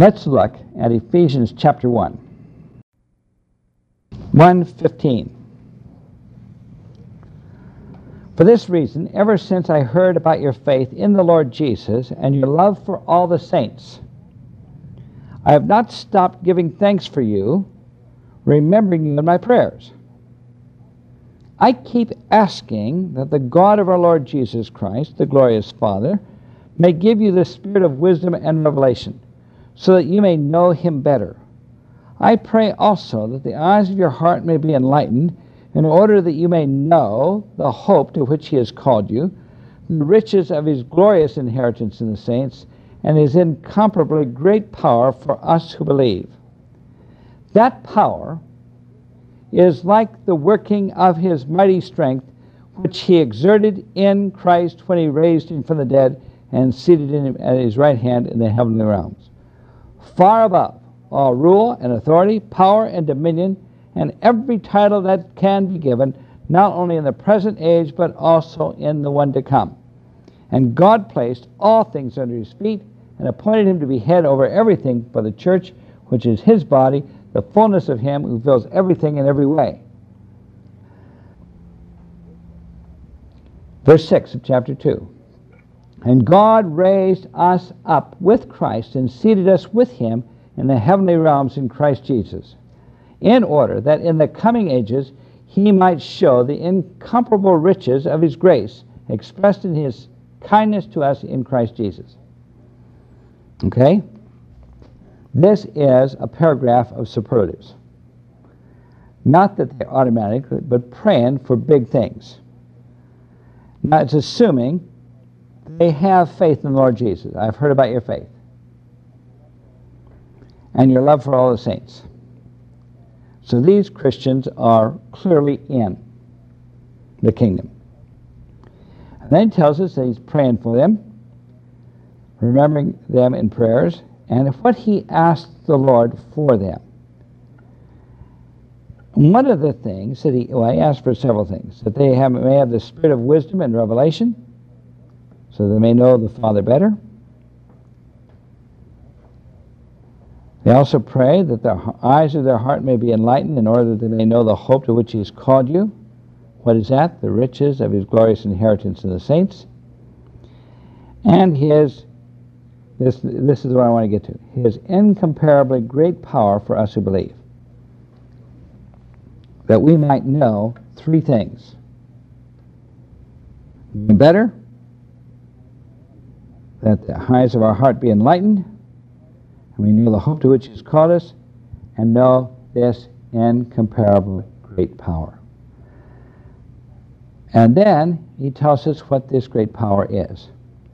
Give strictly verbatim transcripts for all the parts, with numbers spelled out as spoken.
Let's look at Ephesians chapter one. one fifteen. For this reason, ever since I heard about your faith in the Lord Jesus and your love for all the saints, I have not stopped giving thanks for you, remembering you in my prayers. I keep asking that the God of our Lord Jesus Christ, the glorious Father, may give you the spirit of wisdom and revelation, so that you may know him better. I pray also that the eyes of your heart may be enlightened, in order that you may know the hope to which he has called you, the riches of his glorious inheritance in the saints, and his incomparably great power for us who believe. That power is like the working of his mighty strength, which he exerted in Christ when he raised him from the dead and seated him at his right hand in the heavenly realms, far above all rule and authority, power and dominion, and every title that can be given, not only in the present age, but also in the one to come. And God placed all things under his feet, and appointed him to be head over everything for the church, which is his body, the fullness of him who fills everything in every way. Verse six of chapter two. And God raised us up with Christ and seated us with him in the heavenly realms in Christ Jesus, in order that in the coming ages he might show the incomparable riches of his grace expressed in his kindness to us in Christ Jesus. Okay? This is a paragraph of superlatives. Not that they're automatic, but praying for big things. Now it's assuming they have faith in the Lord Jesus. I've heard about your faith and your love for all the saints. So these Christians are clearly in the kingdom. And then he tells us that he's praying for them, remembering them in prayers, and what he asked the Lord for them. And one of the things that he, well, he asked for several things, that they have, may have the spirit of wisdom and revelation, so they may know the Father better. They also pray that the eyes of their heart may be enlightened, in order that they may know the hope to which he has called you. What is that? The riches of his glorious inheritance in the saints. And his, this, this is what I want to get to, his incomparably great power for us who believe. That we might know three things. Better, that the eyes of our heart be enlightened, and we know the hope to which he has called us, and know this incomparably great power. And then he tells us what this great power is.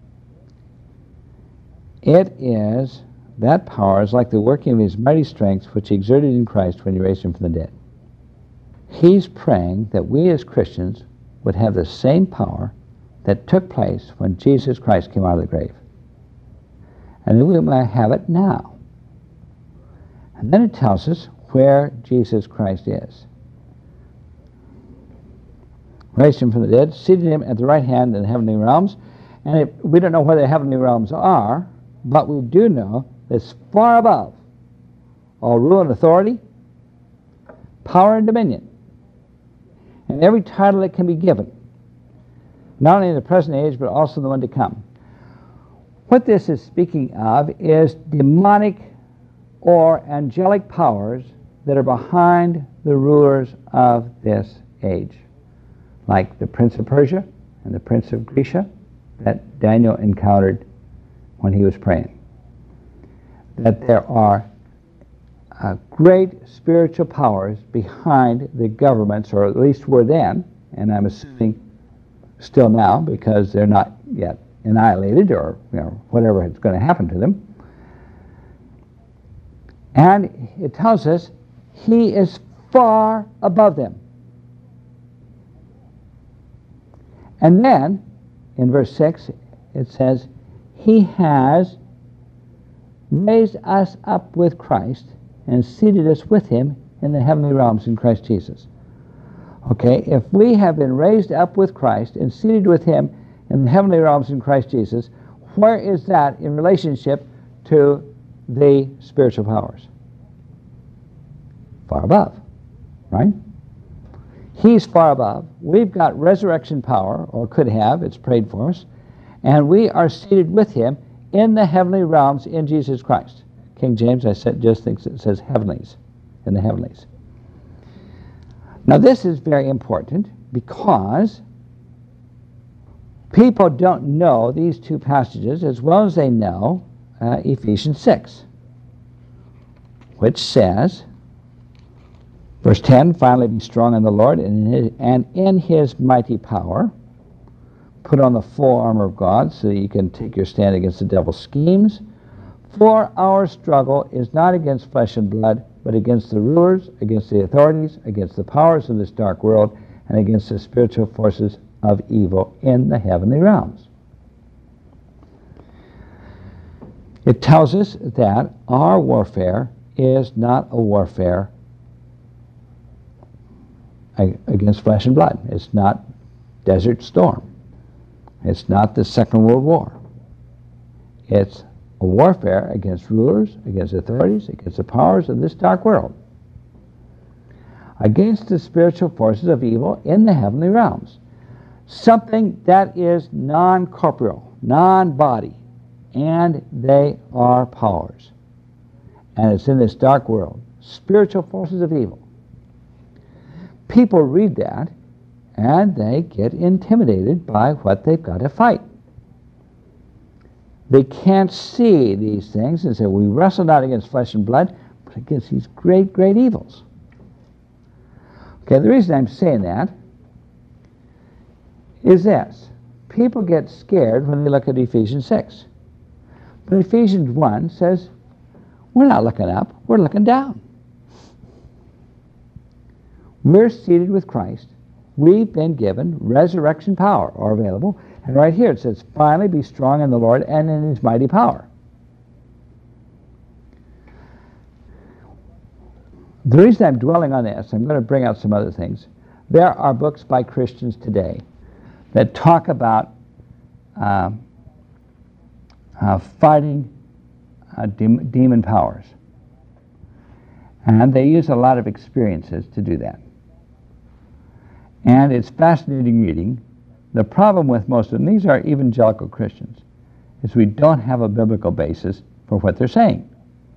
It is, that power is like the working of his mighty strength, which he exerted in Christ when he raised him from the dead. He's praying that we as Christians would have the same power that took place when Jesus Christ came out of the grave. And that we might have it now. And then it tells us where Jesus Christ is. Raised him from the dead, seated him at the right hand in the heavenly realms. And it, we don't know where the heavenly realms are, but we do know that it's far above all rule and authority, power and dominion, and every title that can be given, not only in the present age, but also the one to come. What this is speaking of is demonic or angelic powers that are behind the rulers of this age, like the Prince of Persia and the Prince of Grecia that Daniel encountered when he was praying. That there are uh, great spiritual powers behind the governments, or at least were then, and I'm assuming still now, because they're not yet annihilated, or you know, whatever is going to happen to them. And it tells us he is far above them. And then, in verse six, it says, he has raised us up with Christ and seated us with him in the heavenly realms in Christ Jesus. Okay, if we have been raised up with Christ and seated with him in the heavenly realms in Christ Jesus, where is that in relationship to the spiritual powers? Far above, right? He's far above. We've got resurrection power, or could have, it's prayed for us, and we are seated with him in the heavenly realms in Jesus Christ. King James, I said, just thinks it says heavenlies, in the heavenlies. Now this is very important because people don't know these two passages as well as they know uh, Ephesians six, which says, verse ten, finally be strong in the Lord and in his, and in his mighty power. Put on the full armor of God so that you can take your stand against the devil's schemes. For our struggle is not against flesh and blood, but against the rulers, against the authorities, against the powers of this dark world, and against the spiritual forces of evil in the heavenly realms. It tells us that our warfare is not a warfare against flesh and blood. It's not Desert Storm. It's not the Second World War. It's a warfare against rulers, against authorities, against the powers of this dark world, against the spiritual forces of evil in the heavenly realms. Something that is non-corporeal, non-body, and they are powers. And it's in this dark world, spiritual forces of evil. People read that and they get intimidated by what they've got to fight. They can't see these things and say, we wrestle not against flesh and blood, but against these great, great evils. Okay, the reason I'm saying that is this. People get scared when they look at Ephesians six. But Ephesians one says, we're not looking up, we're looking down. We're seated with Christ. We've been given resurrection power, or available. And right here it says, finally be strong in the Lord and in his mighty power. The reason I'm dwelling on this, I'm going to bring out some other things. There are books by Christians today that talk about uh, uh, fighting uh, de demon powers. And they use a lot of experiences to do that. And it's fascinating reading. The problem with most of them, these are evangelical Christians, is we don't have a biblical basis for what they're saying.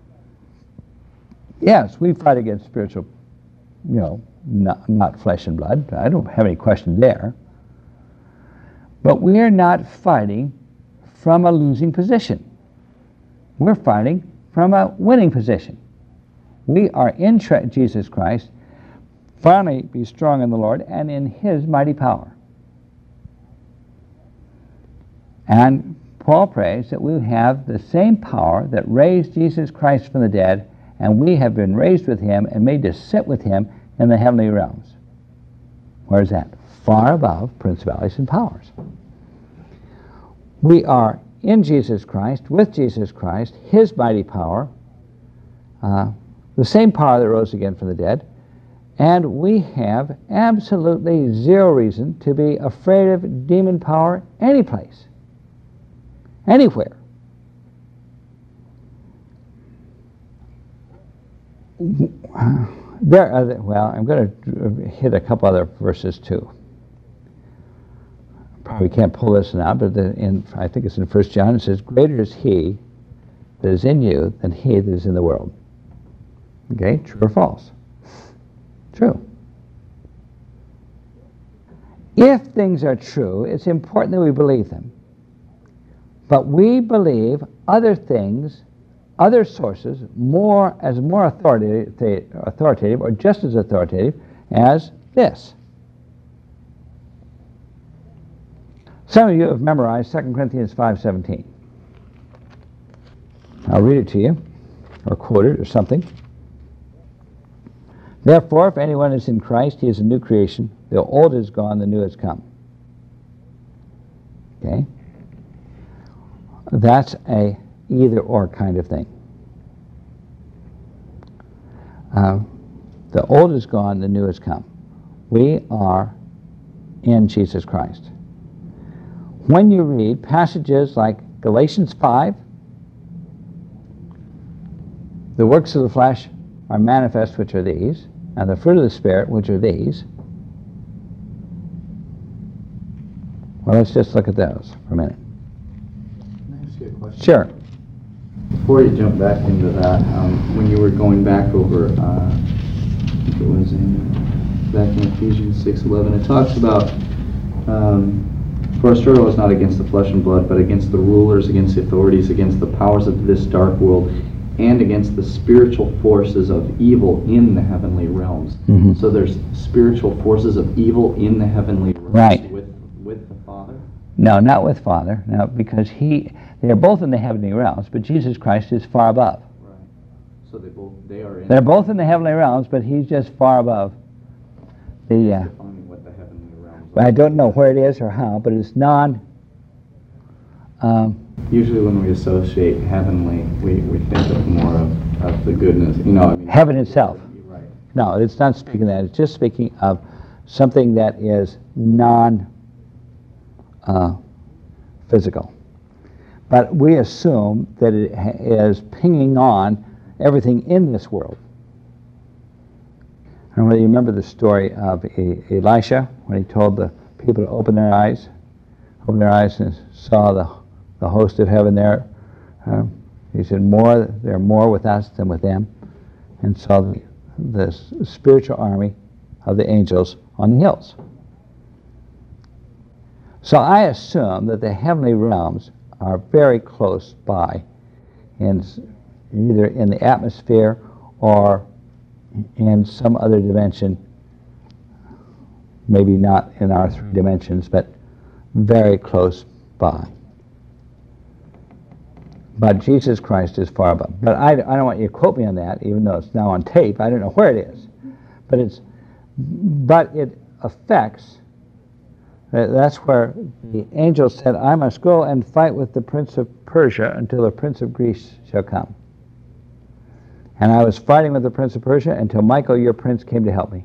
Yes, we fight against spiritual, you know, not, not flesh and blood. I don't have any question there. But we're not fighting from a losing position. We're fighting from a winning position. We are in Jesus Christ. Finally, be strong in the Lord and in his mighty power. And Paul prays that we have the same power that raised Jesus Christ from the dead, and we have been raised with him and made to sit with him in the heavenly realms. Where is that? Far above principalities and powers. We are in Jesus Christ, with Jesus Christ, his mighty power, uh, the same power that rose again from the dead, and we have absolutely zero reason to be afraid of demon power any place, anywhere. There are, well, I'm going to hit a couple other verses too. Probably can't pull this now, but the, in, I think it's in First John, it says, greater is he that is in you than he that is in the world. Okay, true or false? True. If things are true, it's important that we believe them. But we believe other things, other sources, more as more authoritative, authoritative or just as authoritative as this. Some of you have memorized Second Corinthians five seventeen. I'll read it to you, or quote it, or something. Therefore, if anyone is in Christ, he is a new creation. The old is gone, the new has come. Okay? That's a either-or kind of thing. Uh, the old is gone, the new has come. We are in Jesus Christ. When you read passages like Galatians five, the works of the flesh are manifest, which are these, and the fruit of the Spirit, which are these. Well, let's just look at those for a minute. Can I ask you a question? Sure. Before you jump back into that, um, when you were going back over, uh, I think it was in back in Ephesians six eleven, it talks about, um, for our struggle is not against the flesh and blood, but against the rulers, against the authorities, against the powers of this dark world, and against the spiritual forces of evil in the heavenly realms. Mm-hmm. So there's spiritual forces of evil in the heavenly realms right. with with the Father? No, not with Father. No, because he, they are both in the heavenly realms, but Jesus Christ is far above. Right. So they both they are in. They're both in the heavenly realms, but he's just far above. The. Uh, defining what the heavenly realms are. I don't know where it is or how, but it's non. Um, Usually, when we associate heavenly, we, we think of more of, of the goodness. You know, I mean, heaven itself. Right. No, it's not speaking of that. It's just speaking of something that is non. Uh, physical. But we assume that it ha- is pinging on everything in this world. I don't know whether you remember the story of e- Elisha when he told the people to open their eyes, open their eyes and saw the, the host of heaven there. Uh, he said, "More, there are more with us than with them," and saw the, the s- spiritual army of the angels on the hills. So I assume that the heavenly realms are very close by, in either in the atmosphere or in some other dimension, maybe not in our three dimensions, but very close by. But Jesus Christ is far above. But I, I don't want you to quote me on that, even though it's now on tape. I don't know where it is. But it's, but it affects. That's where the angel said, "I must go and fight with the prince of Persia until the prince of Greece shall come. And I was fighting with the prince of Persia until Michael, your prince, came to help me.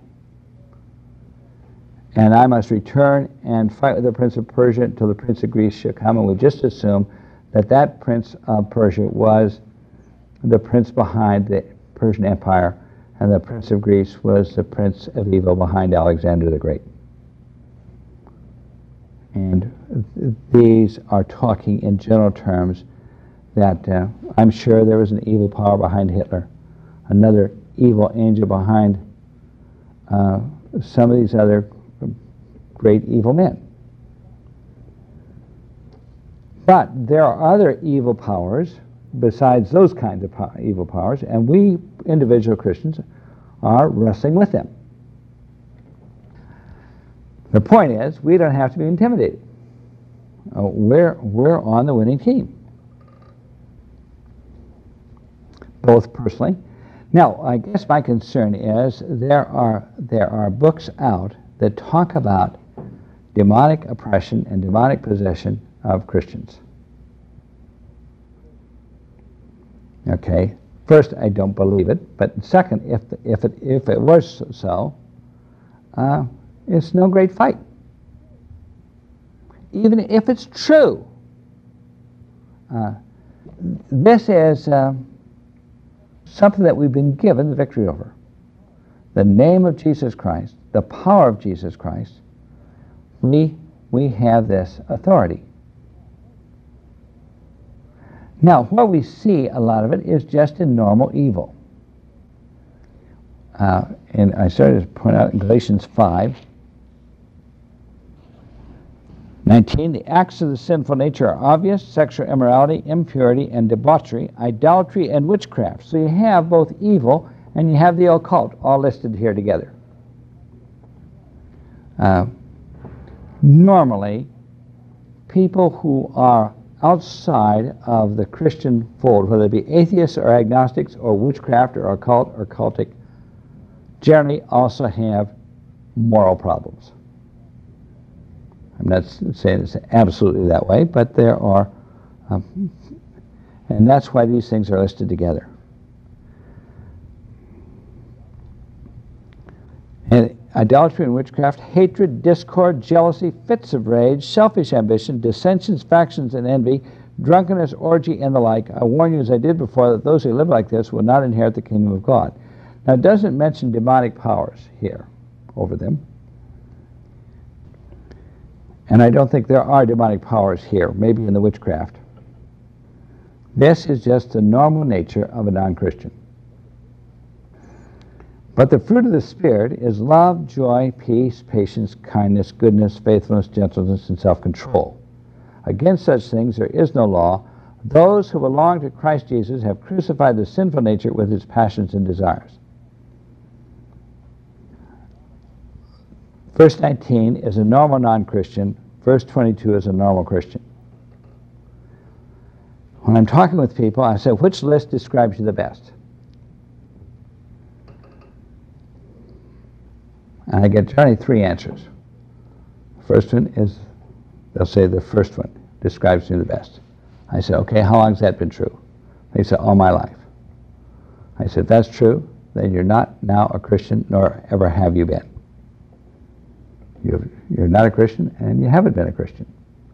And I must return and fight with the prince of Persia until the prince of Greece shall come." And we just assume that that prince of Persia was the prince behind the Persian Empire, and the prince of Greece was the prince of evil behind Alexander the Great. And these are talking in general terms that uh, I'm sure there was an evil power behind Hitler, another evil angel behind uh, some of these other great evil men. But there are other evil powers besides those kinds of po- evil powers, and we individual Christians are wrestling with them. The point is, we don't have to be intimidated. Uh, we're, we're on the winning team, both personally. Now, I guess my concern is there are, there are books out that talk about demonic oppression and demonic possession of Christians. Okay, first, I don't believe it, but second, if, if, it, if it was so, uh, it's no great fight. Even if it's true. Uh, this is uh, something that we've been given the victory over. The name of Jesus Christ, the power of Jesus Christ, we, we have this authority. Now, what we see, a lot of it, is just in normal evil. Uh, and I started to point out in Galatians five, nineteen, the acts of the sinful nature are obvious: sexual immorality, impurity, and debauchery, idolatry, and witchcraft. So you have both evil and you have the occult all listed here together. Uh, normally, people who are outside of the Christian fold, whether it be atheists or agnostics or witchcraft or occult or cultic, generally also have moral problems. I'm not saying it's absolutely that way, but there are, um, and that's why these things are listed together. And idolatry and witchcraft, hatred, discord, jealousy, fits of rage, selfish ambition, dissensions, factions, and envy, drunkenness, orgy, and the like. I warn you, as I did before, that those who live like this will not inherit the kingdom of God. Now, it doesn't mention demonic powers here over them. And I don't think there are demonic powers here, maybe in the witchcraft. This is just the normal nature of a non-Christian. But the fruit of the Spirit is love, joy, peace, patience, kindness, goodness, faithfulness, gentleness, and self-control. Against such things there is no law. Those who belong to Christ Jesus have crucified the sinful nature with its passions and desires. Verse nineteen is a normal non-Christian. Verse twenty-two is a normal Christian. When I'm talking with people, I say, which list describes you the best? And I get generally three answers. First one is, they'll say the first one describes me the best. I say, okay, how long has that been true? They say, all my life. I said, if that's true, then you're not now a Christian, nor ever have you been. You're, you're not a Christian, and you haven't been a Christian.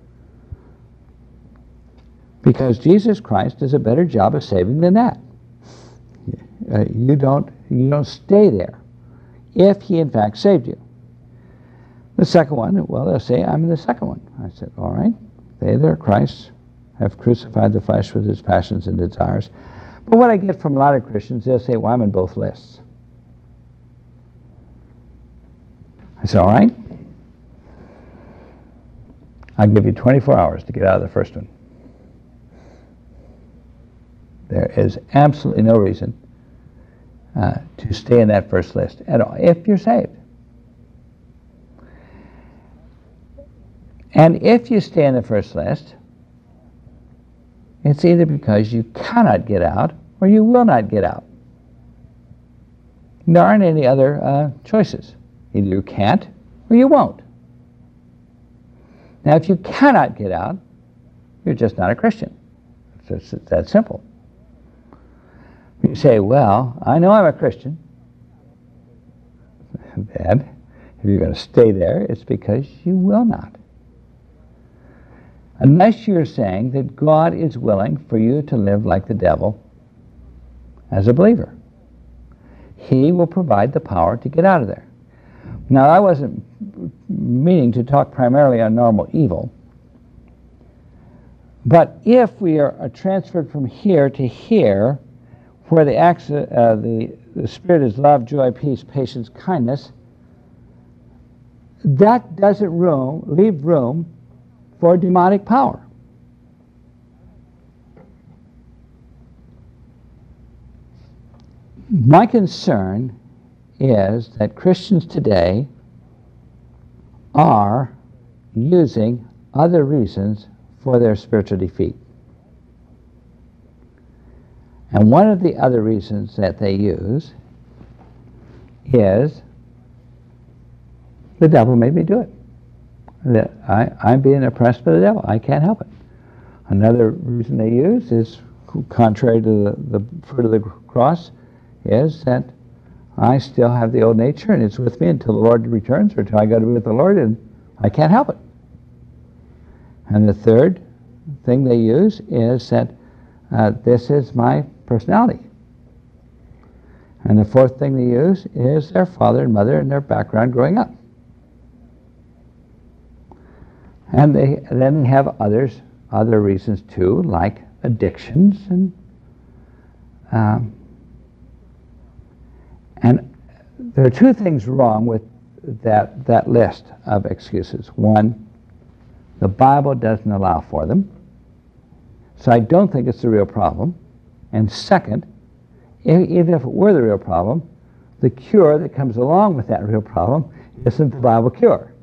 Because Jesus Christ does a better job of saving than that. Uh, you don't, you don't stay there if he in fact saved you. The second one, well, they'll say, I'm in the second one. I said, all right, they that are Christ have crucified the flesh with its passions and desires. But what I get from a lot of Christians, they'll say, well, I'm in both lists. I said, all right, I'll give you twenty-four hours to get out of the first one. There is absolutely no reason uh, to stay in that first list at all, if you're saved. And if you stay in the first list, it's either because you cannot get out or you will not get out. There aren't any other uh, choices. Either you can't or you won't. Now, if you cannot get out, you're just not a Christian. It's just that simple. You say, well, I know I'm a Christian. Then, if you're going to stay there, it's because you will not. Unless you're saying that God is willing for you to live like the devil as a believer. He will provide the power to get out of there. Now, I wasn't meaning to talk primarily on normal evil, but if we are transferred from here to here, where the, acts, uh, the, the Spirit is love, joy, peace, patience, kindness, that doesn't room, leave room for demonic power. My concern is that Christians today are using other reasons for their spiritual defeat. And one of the other reasons that they use is the devil made me do it. That I, I'm being oppressed by the devil. I can't help it. Another reason they use is, contrary to the, the fruit of the cross, is that I still have the old nature and it's with me until the Lord returns or until I go to be with the Lord, and I can't help it. And the third thing they use is that uh, this is my personality. And the fourth thing they use is their father and mother and their background growing up. And they then have others, other reasons too, like addictions and um, and there are two things wrong with that that list of excuses. One, the Bible doesn't allow for them, so I don't think it's the real problem. And second, even if it were the real problem, the cure that comes along with that real problem isn't the Bible cure.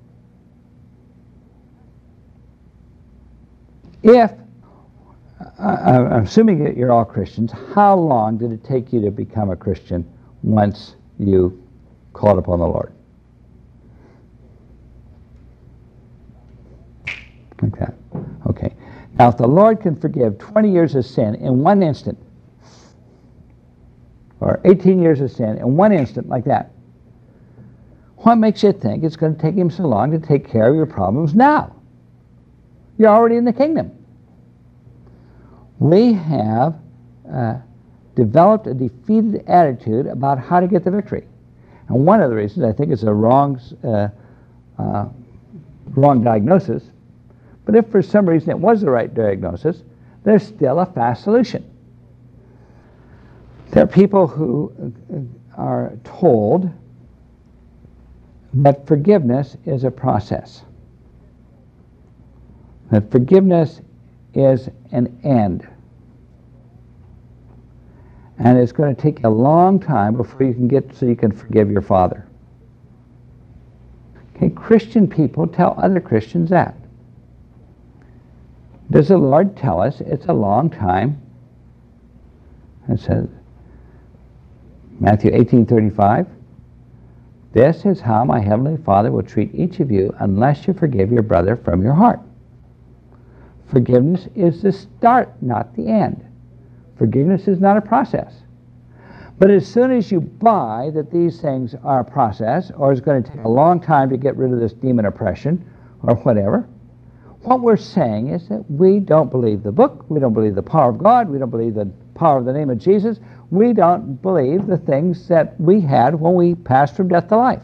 If, uh, I'm assuming that you're all Christians, how long did it take you to become a Christian once you called upon the Lord? Like that. Okay. Now, if the Lord can forgive twenty years of sin in one instant, or eighteen years of sin in one instant like that, what makes you think it's going to take him so long to take care of your problems now? You're already in the kingdom. We have uh, developed a defeated attitude about how to get the victory. And one of the reasons, I think it's a wrong, uh, uh, wrong diagnosis, but if for some reason it was the right diagnosis, there's still a fast solution. There are people who are told that forgiveness is a process, that forgiveness is an end, and it's going to take a long time before you can get so you can forgive your father. Okay, Christian people tell other Christians that. Does the Lord tell us it's a long time? It says, Matthew eighteen thirty-five, this is how my heavenly Father will treat each of you unless you forgive your brother from your heart. Forgiveness is the start, not the end. Forgiveness is not a process. But as soon as you buy that these things are a process, or it's going to take a long time to get rid of this demon oppression, or whatever, what we're saying is that we don't believe the book, we don't believe the power of God, we don't believe the power of the name of Jesus, we don't believe the things that we had when we passed from death to life.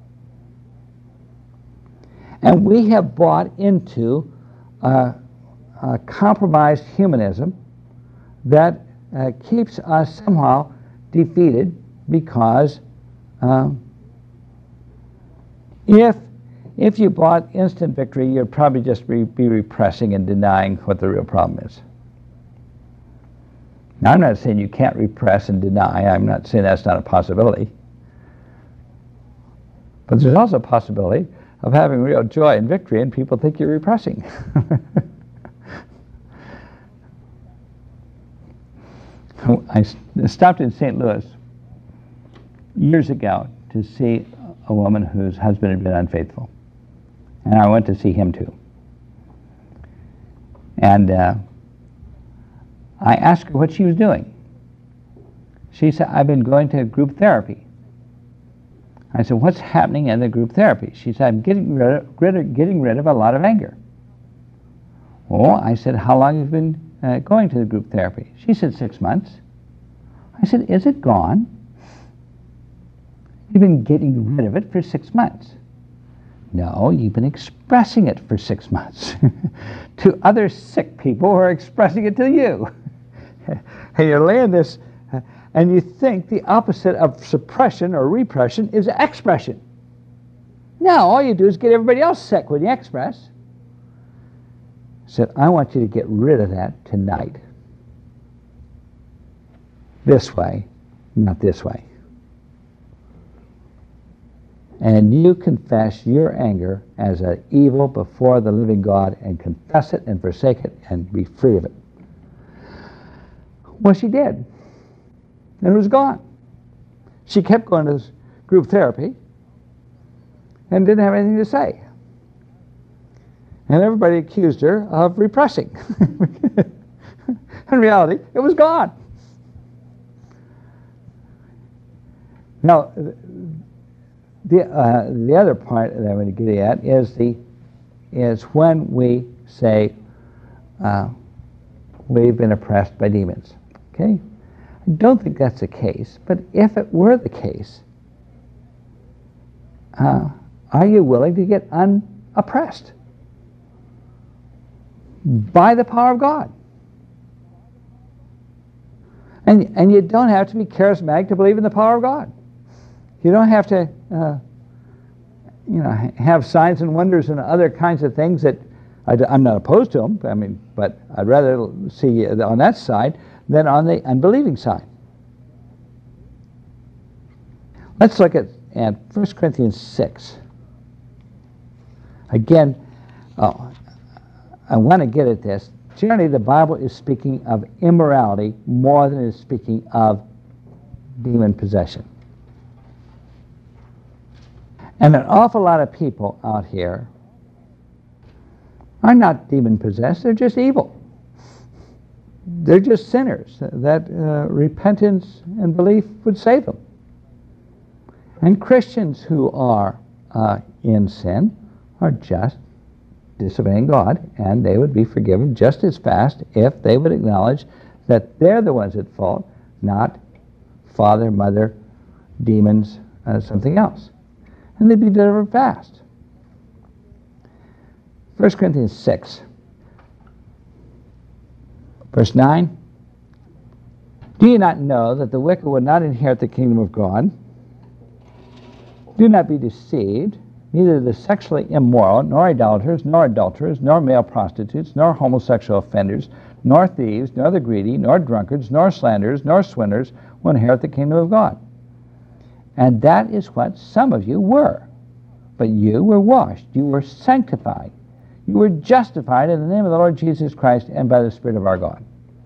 And we have bought into uh, a compromised humanism that uh, keeps us somehow defeated, because um, if if you bought instant victory, you'd probably just re be repressing and denying what the real problem is. Now, I'm not saying you can't repress and deny. I'm not saying that's not a possibility. But there's also a possibility of having real joy and victory and people think you're repressing. I stopped in Saint Louis years ago to see a woman whose husband had been unfaithful. And I went to see him too. And uh, I asked her what she was doing. She said, I've been going to group therapy. I said, what's happening in the group therapy? She said, I'm getting rid of, rid of, getting rid of a lot of anger. Oh, I said, how long have you been uh, going to the group therapy? She said, six months. I said, is it gone? You've been getting rid of it for six months. No, you've been expressing it for six months to other sick people who are expressing it to you. And you're laying this, uh, and you think the opposite of suppression or repression is expression. No, all you do is get everybody else sick when you express. I said, I want you to get rid of that tonight. This way, not this way. And you confess your anger as an evil before the living God and confess it and forsake it and be free of it. Well, she did. And it was gone. She kept going to this group therapy and didn't have anything to say. And everybody accused her of repressing. In reality, it was gone. Now, the uh, the other part that I'm going to get at is the is when we say uh, we've been oppressed by demons. Okay, I don't think that's the case, but if it were the case, uh, are you willing to get unoppressed by the power of God? And and you don't have to be charismatic to believe in the power of God. You don't have to, uh, you know, have signs and wonders and other kinds of things that I, I'm not opposed to them. I mean, but I'd rather see on that side than on the unbelieving side. Let's look at, at First Corinthians six. Again, oh, I want to get at this. Generally, the Bible is speaking of immorality more than it is speaking of demon possession. And an awful lot of people out here are not demon-possessed, they're just evil. They're just sinners that uh, repentance and belief would save them. And Christians who are uh, in sin are just disobeying God, and they would be forgiven just as fast if they would acknowledge that they're the ones at fault, not father, mother, demons, uh, something else. And they'd be delivered fast. First Corinthians six, verse nine. Do you not know that the wicked will not inherit the kingdom of God? Do not be deceived. Neither the sexually immoral, nor idolaters, nor adulterers, nor male prostitutes, nor homosexual offenders, nor thieves, nor the greedy, nor drunkards, nor slanderers, nor swindlers will inherit the kingdom of God. And that is what some of you were. But you were washed, you were sanctified, you were justified in the name of the Lord Jesus Christ and by the Spirit of our God.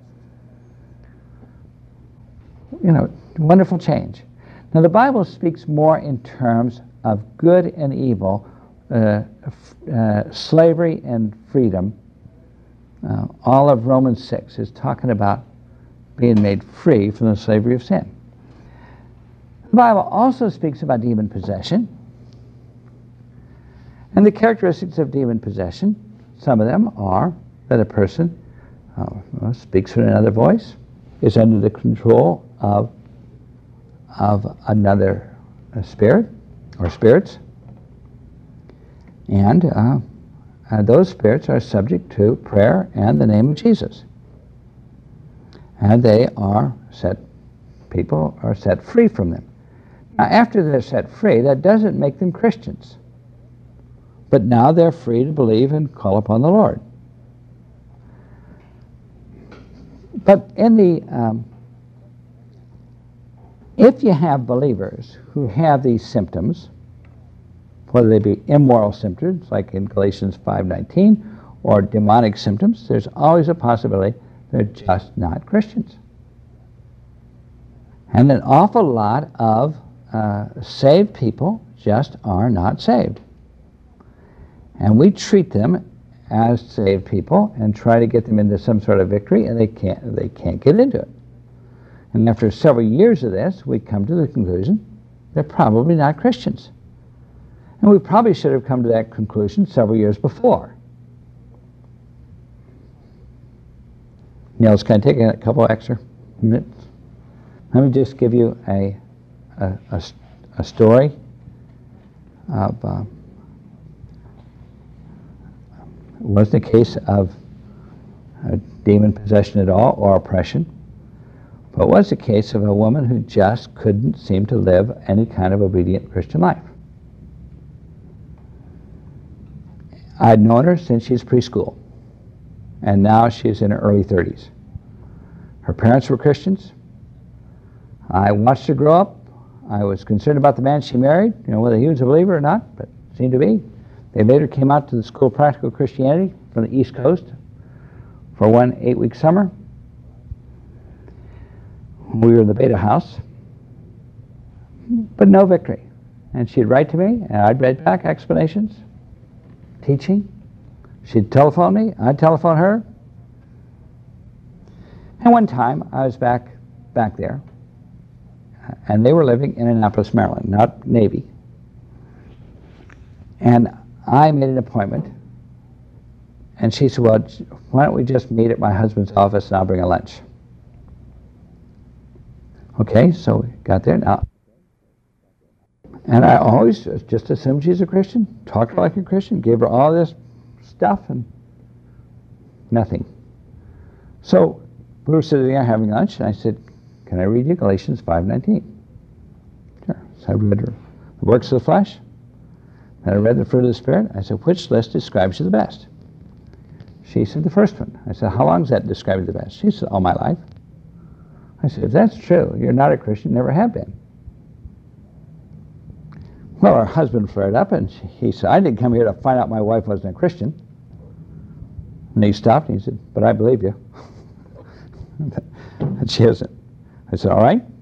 You know, wonderful change. Now the Bible speaks more in terms of good and evil, uh, uh, slavery and freedom. Uh, all of Romans six is talking about being made free from the slavery of sin. The Bible also speaks about demon possession. And the characteristics of demon possession, some of them are that a person uh, well, speaks in another voice, is under the control of, of another uh, spirit or spirits, and uh, uh, those spirits are subject to prayer and the name of Jesus. And they are set, people are set free from them. Now, after they're set free, that doesn't make them Christians. But now they're free to believe and call upon the Lord. But in the, um, if you have believers who have these symptoms, whether they be immoral symptoms, like in Galatians five nineteen, or demonic symptoms, there's always a possibility they're just not Christians. And an awful lot of uh, saved people just are not saved. And we treat them as saved people and try to get them into some sort of victory, and they can't, they can't get into it. And after several years of this, we come to the conclusion they're probably not Christians. And we probably should have come to that conclusion several years before. Nils, can I take a couple extra minutes? Let me just give you a, a, a, a story of... Uh, It wasn't a case of uh, demon possession at all or oppression, but it was a case of a woman who just couldn't seem to live any kind of obedient Christian life. I'd known her since she's preschool, and now she's in her early thirties. Her parents were Christians. I watched her grow up. I was concerned about the man she married, you know, whether he was a believer or not, but seemed to be. They later came out to the School of Practical Christianity from the East Coast for one eight-week summer. We were in the Beta House, but no victory. And she'd write to me, and I'd write back explanations, teaching. She'd telephone me, I'd telephone her. And one time, I was back, back there, and they were living in Annapolis, Maryland, not Navy. And I made an appointment, and she said, well, why don't we just meet at my husband's office and I'll bring a lunch. Okay, so we got there. Now, and I always just assumed she's a Christian, talked to her like a Christian, gave her all this stuff, and nothing. So we were sitting there having lunch, and I said, can I read you Galatians five nineteen? Sure. So I read her the works of the flesh. And I read the fruit of the Spirit. I said, which list describes you the best? She said, the first one. I said, how long does that describe you the best? She said, all my life. I said, if that's true, you're not a Christian, never have been. Well, her husband flared up, and he said, I didn't come here to find out my wife wasn't a Christian. And he stopped, and he said, but I believe you. And she isn't. I said, all right.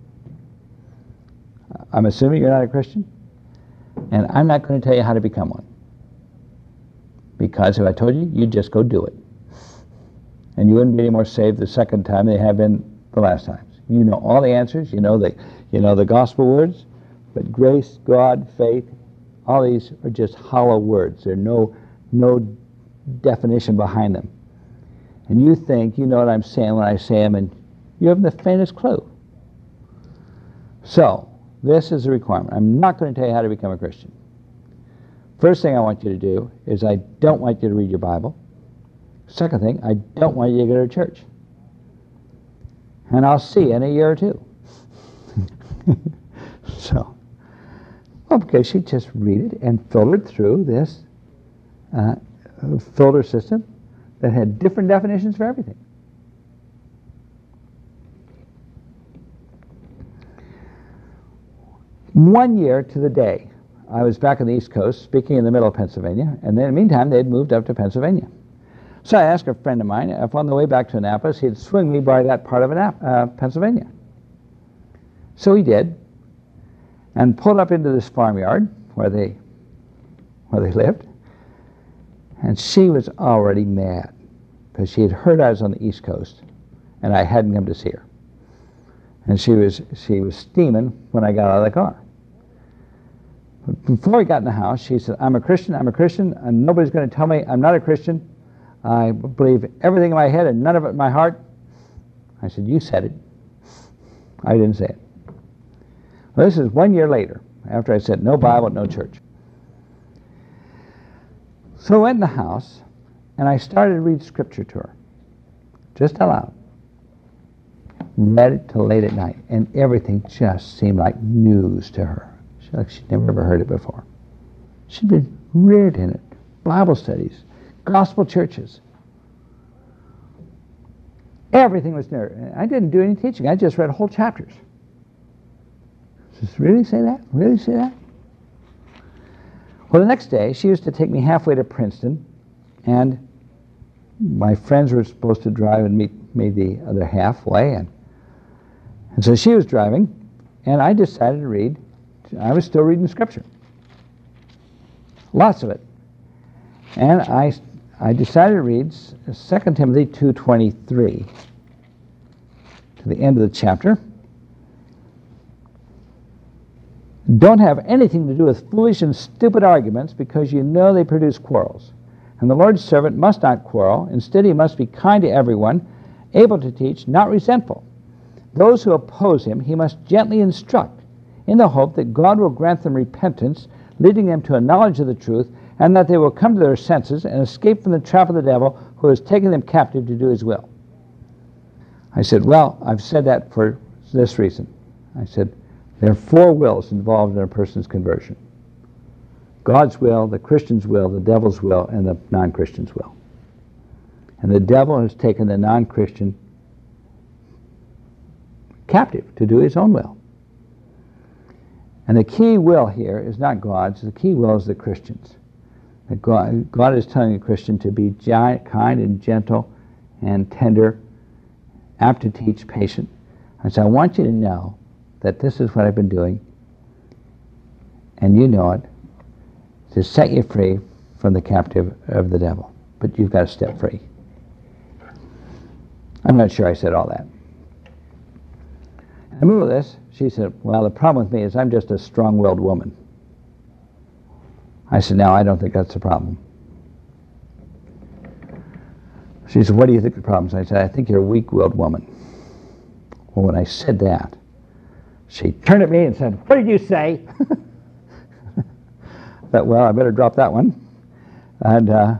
I'm assuming you're not a Christian? And I'm not going to tell you how to become one. Because if I told you, you'd just go do it. And you wouldn't be any more saved the second time than you have been the last times. You know all the answers, you know the, you know the gospel words, but grace, God, faith, all these are just hollow words. There are no, no definition behind them. And you think you know what I'm saying when I say them, and you haven't the faintest clue. So, this is a requirement. I'm not going to tell you how to become a Christian. First thing I want you to do is I don't want you to read your Bible. Second thing, I don't want you to go to church. And I'll see you in a year or two. So, well, because she just read it and filtered through this uh, filter system that had different definitions for everything. One year to the day, I was back on the East Coast speaking in the middle of Pennsylvania, and then in the meantime, they'd moved up to Pennsylvania. So I asked a friend of mine if on the way back to Annapolis, he'd swing me by that part of Annap- uh, Pennsylvania. So he did, and pulled up into this farmyard where they, where they lived, and she was already mad because she had heard I was on the East Coast, and I hadn't come to see her. And she was she was steaming when I got out of the car. But before we got in the house, she said, I'm a Christian, I'm a Christian, and nobody's going to tell me I'm not a Christian. I believe everything in my head and none of it in my heart. I said, you said it. I didn't say it. Well, this is one year later, after I said no Bible, no church. So I went in the house, and I started to read Scripture to her, just out loud. Read it till late at night, and everything just seemed like news to her. She, like she'd never ever heard it before. She'd been reared in it. Bible studies, gospel churches. Everything was there. I didn't do any teaching. I just read whole chapters. Just really say that? Really say that? Well, the next day, she used to take me halfway to Princeton, and my friends were supposed to drive and meet me the other halfway, and And so she was driving, and I decided to read. I was still reading Scripture. Lots of it. And I, I decided to read Second Timothy two twenty-three to the end of the chapter. Don't have anything to do with foolish and stupid arguments, because you know they produce quarrels. And the Lord's servant must not quarrel. Instead, he must be kind to everyone, able to teach, not resentful. Those who oppose him he must gently instruct, in the hope that God will grant them repentance, leading them to a knowledge of the truth, and that they will come to their senses and escape from the trap of the devil, who has taken them captive to do his will. I said, well, I've said that for this reason. I said, there are four wills involved in a person's conversion. God's will, the Christian's will, the devil's will, and the non-Christian's will. And the devil has taken the non-Christian captive to do his own will. And the key will here is not God's, the key will is the Christian's. That God, God is telling the Christian to be kind and gentle and tender, apt to teach, patient. And so I want you to know that this is what I've been doing, and you know it, to set you free from the captive of the devil. But you've got to step free. I'm not sure I said all that. I moved with this. She said, well, the problem with me is I'm just a strong-willed woman. I said, no, I don't think that's the problem. She said, what do you think the problem is? I said, I think you're a weak-willed woman. Well, when I said that, she turned at me and said, what did you say? I thought, well, I better drop that one. And uh,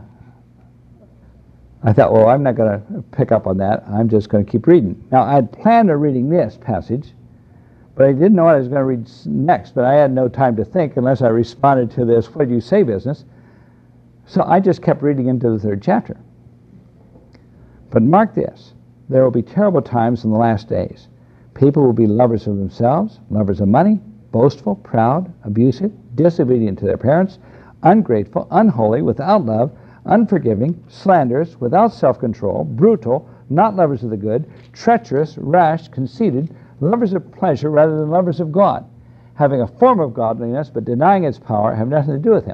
I thought, well, I'm not going to pick up on that. I'm just going to keep reading. Now, I had planned on reading this passage, but I didn't know what I was going to read next, but I had no time to think unless I responded to this, what did you say business? So I just kept reading into the third chapter. But mark this, there will be terrible times in the last days. People will be lovers of themselves, lovers of money, boastful, proud, abusive, disobedient to their parents, ungrateful, unholy, without love, unforgiving, slanderous, without self-control, brutal, not lovers of the good, treacherous, rash, conceited, lovers of pleasure rather than lovers of God, having a form of godliness but denying its power, have nothing to do with him.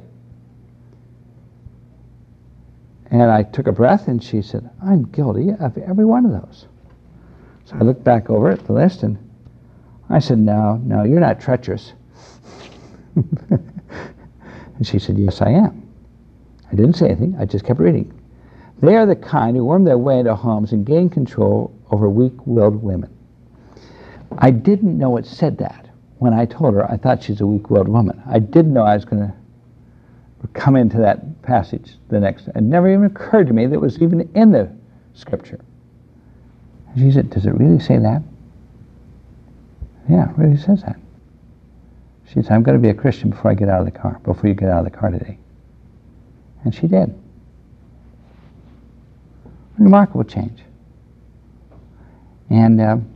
And I took a breath, and she said, I'm guilty of every one of those. So I looked back over at the list, and I said, no, no, you're not treacherous. And she said, yes, I am. I didn't say anything. I just kept reading. They are the kind who worm their way into homes and gain control over weak-willed women. I didn't know it said that. When I told her, I thought she's a weak-willed woman. I didn't know I was going to come into that passage the next. It never even occurred to me that it was even in the Scripture. And she said, does it really say that? Yeah, it really says that. She said, I'm going to be a Christian before I get out of the car, before you get out of the car today. And she did. Remarkable change. And um,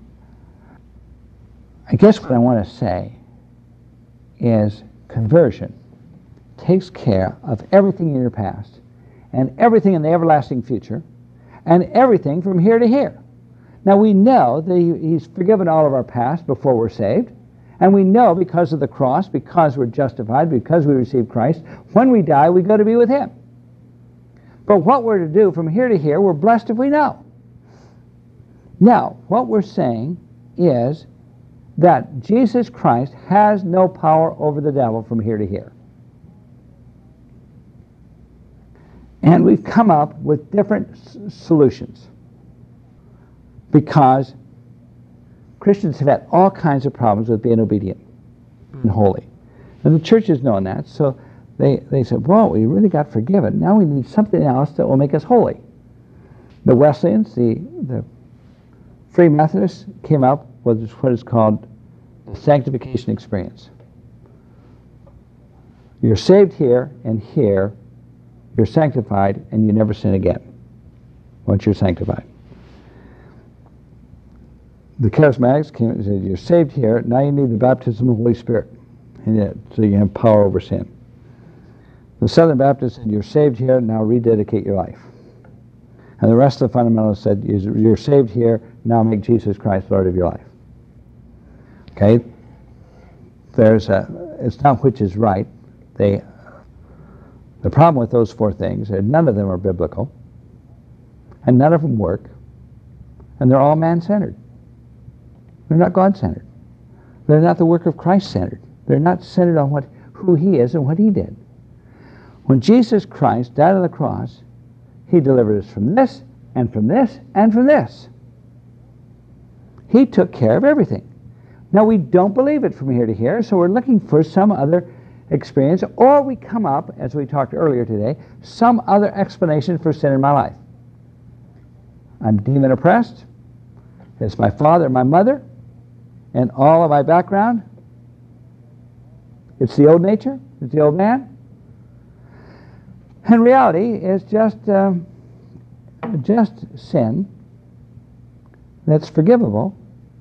I guess what I want to say is conversion takes care of everything in your past and everything in the everlasting future and everything from here to here. Now we know that he, He's forgiven all of our past before we're saved, and we know because of the cross, because we're justified, because we receive Christ, when we die we go to be with Him. But what we're to do from here to here, we're blessed if we know. Now, what we're saying is that Jesus Christ has no power over the devil from here to here. And we've come up with different s- solutions because Christians have had all kinds of problems with being obedient and holy. And the church has known that, so they, they said, well, we really got forgiven. Now we need something else that will make us holy. The Wesleyans, the, the Free Methodists, came up with what is called the sanctification experience. You're saved here, and here you're sanctified, and you never sin again once you're sanctified. The Charismatics came and said, you're saved here, now you need the baptism of the Holy Spirit, and yet, so you have power over sin. The Southern Baptists said, you're saved here, now rededicate your life. And the rest of the fundamentalists said, you're saved here, now make Jesus Christ Lord of your life. Okay? There's a, it's not which is right. They, the problem with those four things is none of them are biblical, and none of them work, and they're all man-centered. They're not God-centered. They're not the work of Christ-centered. They're not centered on what, who He is and what He did. When Jesus Christ died on the cross, He delivered us from this, and from this, and from this. He took care of everything. Now, we don't believe it from here to here, so we're looking for some other experience, or we come up, as we talked earlier today, some other explanation for sin in my life. I'm demon oppressed. It's my father and my mother, and all of my background. It's the old nature. It's the old man. And reality is just um, just sin that's forgivable,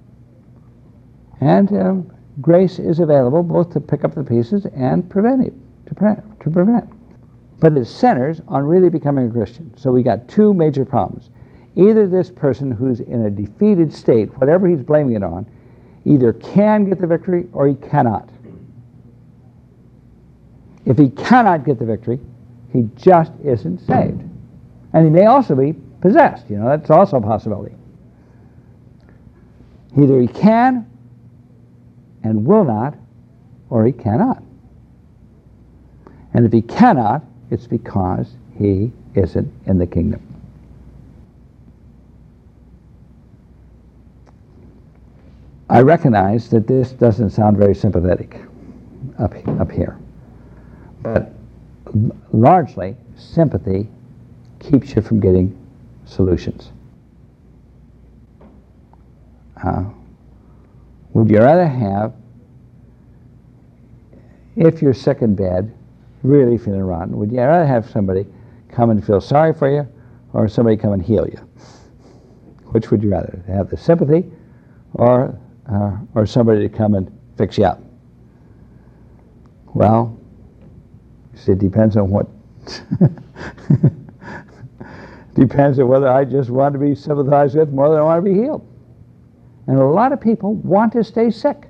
and um, grace is available both to pick up the pieces and prevent it, to, pre- to prevent. But it centers on really becoming a Christian. So we got two major problems. Either this person who's in a defeated state, whatever he's blaming it on, either can get the victory or he cannot. If he cannot get the victory, he just isn't saved. And he may also be possessed. You know, that's also a possibility. Either he can and will not, or he cannot. And if he cannot, it's because he isn't in the kingdom. I recognize that this doesn't sound very sympathetic up, up here, but largely sympathy keeps you from getting solutions. Uh, would you rather have, if you're sick in bed, really feeling rotten, would you rather have somebody come and feel sorry for you, or somebody come and heal you? Which would you rather? Have the sympathy, or uh, or somebody to come and fix you up? Well, it depends on what. Depends on whether I just want to be sympathized with more than I want to be healed. And a lot of people want to stay sick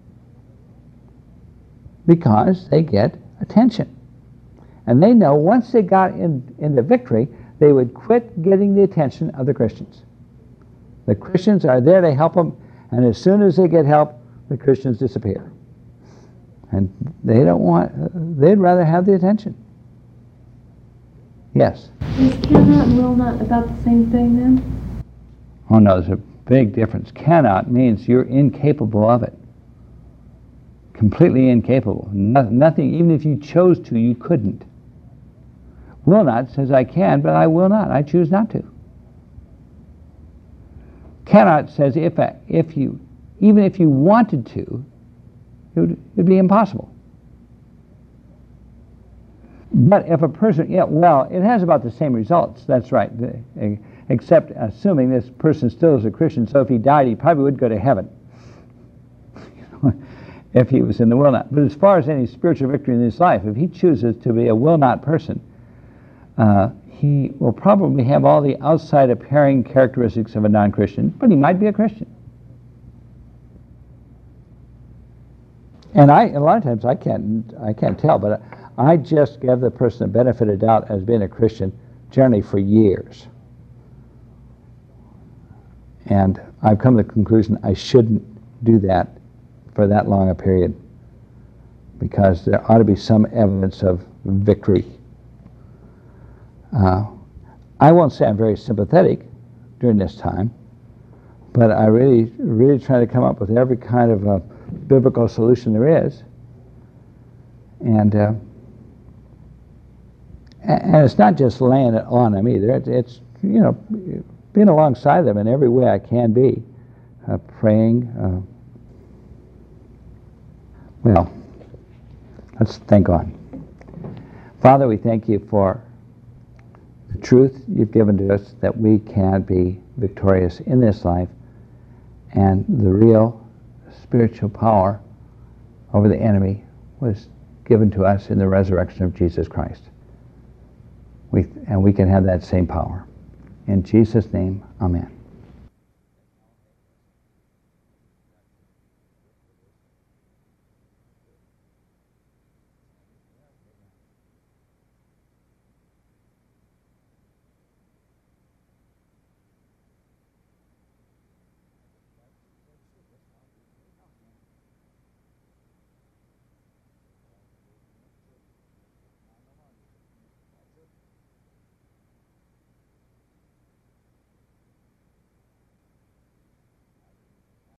because they get attention. And they know once they got in, into victory, they would quit getting the attention of the Christians. The Christians are there to help them, and as soon as they get help, the Christians disappear. And they don't want, they'd rather have the attention. Yes. Is cannot and will not about the same thing then? Oh no, there's a big difference. Cannot means you're incapable of it. Completely incapable. No, nothing, even if you chose to, you couldn't. Will not says I can, but I will not. I choose not to. Cannot says if I, if you, even if you wanted to, it would it'd be impossible. But if a person, yeah, well, it has about the same results. That's right. Except assuming this person still is a Christian, so if he died, he probably would go to heaven. If he was in the will not. But as far as any spiritual victory in his life, if he chooses to be a will not person, uh, he will probably have all the outside appearing characteristics of a non-Christian, but he might be a Christian. And I, a lot of times, I can't, I can't tell, but I just give the person the benefit of doubt as being a Christian, generally for years. And I've come to the conclusion I shouldn't do that for that long a period, because there ought to be some evidence of victory. Uh, I won't say I'm very sympathetic during this time, but I really, really try to come up with every kind of a biblical solution there is. And uh, and it's not just laying it on them either. It's, it's you know, being alongside them in every way I can be, uh, praying. Uh, well, let's thank God. Father, we thank you for the truth you've given to us that we can be victorious in this life, and the real spiritual power over the enemy was given to us in the resurrection of Jesus Christ. We, and we can have that same power. In Jesus' name, amen.